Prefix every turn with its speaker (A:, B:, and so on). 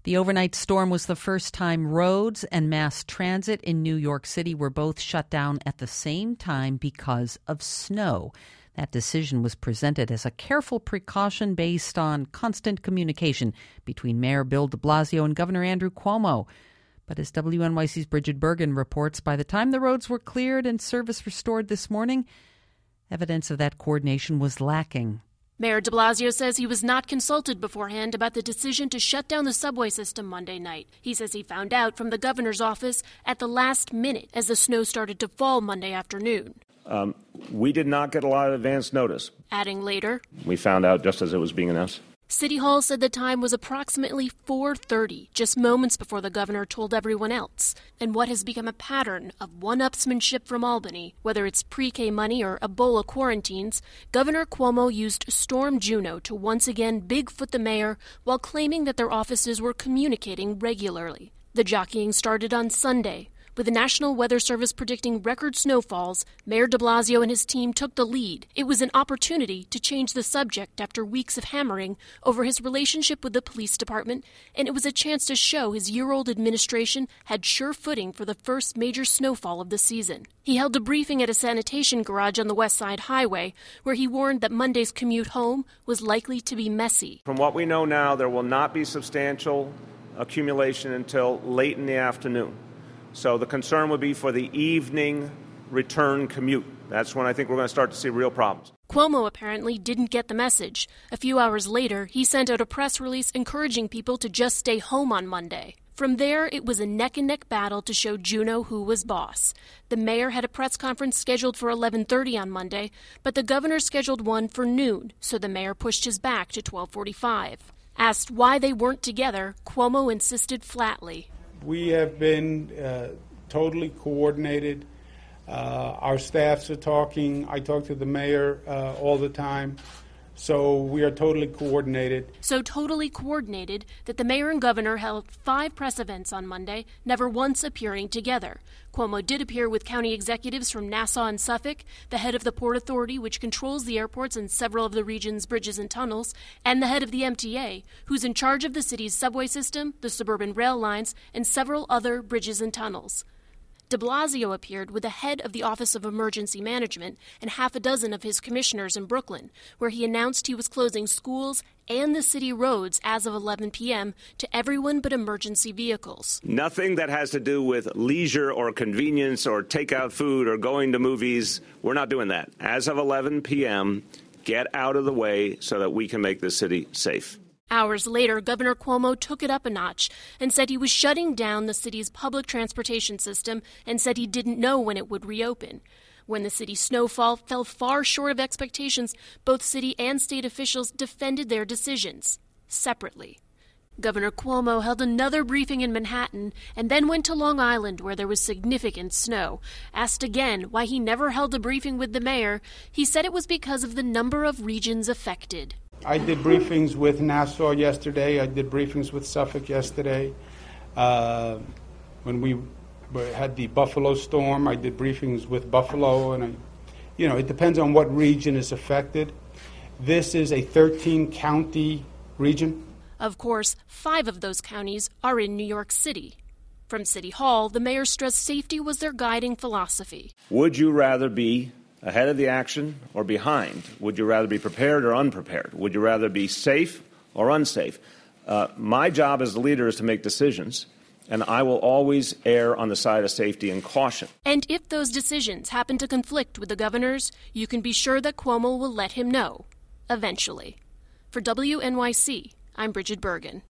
A: The overnight storm was the first time roads and mass transit in New York City were both shut down at the same time because of snow. That decision was presented as a careful precaution based on constant communication between Mayor Bill de Blasio and Governor Andrew Cuomo. But as WNYC's Bridget Bergen reports, by the time the roads were cleared and service restored this morning, evidence of that coordination was lacking.
B: Mayor de Blasio says he was not consulted beforehand about the decision to shut down the subway system Monday night. He says he found out from the governor's office at the last minute as the snow started to fall Monday afternoon.
C: We did not get a lot of advance notice.
B: Adding later,
C: we found out just as it was being announced.
B: City Hall said the time was approximately 4:30, just moments before the governor told everyone else. And what has become a pattern of one-upsmanship from Albany, whether it's pre-K money or Ebola quarantines, Governor Cuomo used Storm Juno to once again bigfoot the mayor while claiming that their offices were communicating regularly. The jockeying started on Sunday. With the National Weather Service predicting record snowfalls, Mayor de Blasio and his team took the lead. It was an opportunity to change the subject after weeks of hammering over his relationship with the police department, and it was a chance to show his year-old administration had sure footing for the first major snowfall of the season. He held a briefing at a sanitation garage on the West Side Highway, where he warned that Monday's commute home was likely to be messy.
C: From what we know now, there will not be substantial accumulation until late in the afternoon. So the concern would be for the evening return commute. That's when I think we're going to start to see real problems.
B: Cuomo apparently didn't get the message. A few hours later, he sent out a press release encouraging people to just stay home on Monday. From there, it was a neck-and-neck battle to show Juno who was boss. The mayor had a press conference scheduled for 11:30 on Monday, but the governor scheduled one for noon, so the mayor pushed his back to 12:45. Asked why they weren't together, Cuomo insisted flatly.
D: We have been totally coordinated. Our staffs are talking. I talk to the mayor all the time. So we are totally coordinated.
B: So totally coordinated that the mayor and governor held 5 press events on Monday, never once appearing together. Cuomo did appear with county executives from Nassau and Suffolk, the head of the Port Authority, which controls the airports and several of the region's bridges and tunnels, and the head of the MTA, who's in charge of the city's subway system, the suburban rail lines, and several other bridges and tunnels. De Blasio appeared with the head of the Office of Emergency Management and half a dozen of his commissioners in Brooklyn, where he announced he was closing schools and the city roads as of 11 p.m. to everyone but emergency vehicles.
C: Nothing that has to do with leisure or convenience or takeout food or going to movies. We're not doing that. As of 11 p.m., get out of the way so that we can make this city safe.
B: Hours later, Governor Cuomo took it up a notch and said he was shutting down the city's public transportation system and said he didn't know when it would reopen. When the city's snowfall fell far short of expectations, both city and state officials defended their decisions separately. Governor Cuomo held another briefing in Manhattan and then went to Long Island, where there was significant snow. Asked again why he never held a briefing with the mayor, he said it was because of the number of regions affected.
D: I did briefings with Nassau yesterday. I did briefings with Suffolk yesterday. When we had the Buffalo storm, I did briefings with Buffalo. And, it depends on what region is affected. This is a 13-county region.
B: Of course, 5 of those counties are in New York City. From City Hall, the mayor stressed safety was their guiding philosophy.
C: Would you rather be ahead of the action or behind? Would you rather be prepared or unprepared? Would you rather be safe or unsafe? My job as the leader is to make decisions, and I will always err on the side of safety and caution.
B: And if those decisions happen to conflict with the governor's, you can be sure that Cuomo will let him know, eventually. For WNYC, I'm Bridget Bergen.